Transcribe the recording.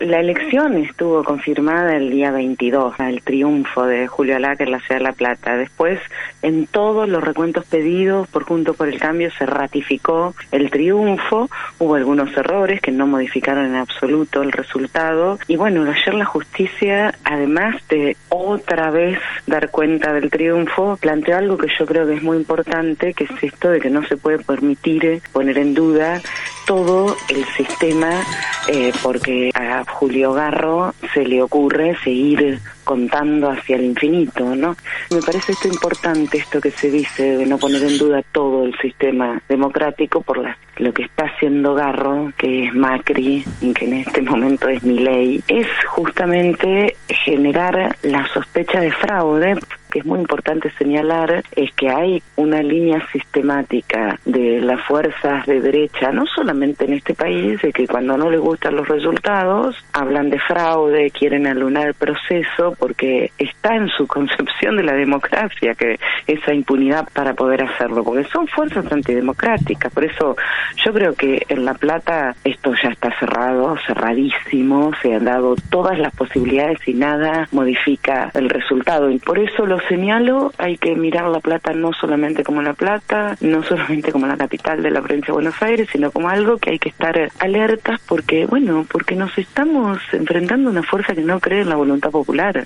La elección estuvo confirmada el día 22, el triunfo de Julio Alac en la ciudad de La Plata. Después, en todos los recuentos pedidos por Juntos por el Cambio se ratificó el triunfo. Hubo algunos errores que no modificaron en absoluto el resultado. Y bueno, ayer la justicia, además de otra vez dar cuenta del triunfo, planteó algo que yo creo que es muy importante, que es esto de que no se puede permitir poner en duda todo el sistema, porque a Julio Garro se le ocurre seguir contando hacia el infinito, ¿no? Me parece esto importante, esto que se dice de no poner en duda todo el sistema democrático por lo que está haciendo Garro, que es Macri, y que en este momento es Milei, es justamente generar la sospecha de fraude. Que es muy importante señalar es que hay una línea sistemática de las fuerzas de derecha, no solamente en este país, de que cuando no les gustan los resultados hablan de fraude, quieren anular el proceso, porque está en su concepción de la democracia que esa impunidad para poder hacerlo, porque son fuerzas antidemocráticas. Por eso yo creo que en La Plata esto ya está cerrado, cerradísimo, se han dado todas las posibilidades y nada modifica el resultado, y por eso lo señalo, hay que mirar La Plata no solamente como La Plata, no solamente como la capital de la provincia de Buenos Aires, sino como algo que hay que estar alertas porque nos estamos enfrentando a una fuerza que no cree en la voluntad popular.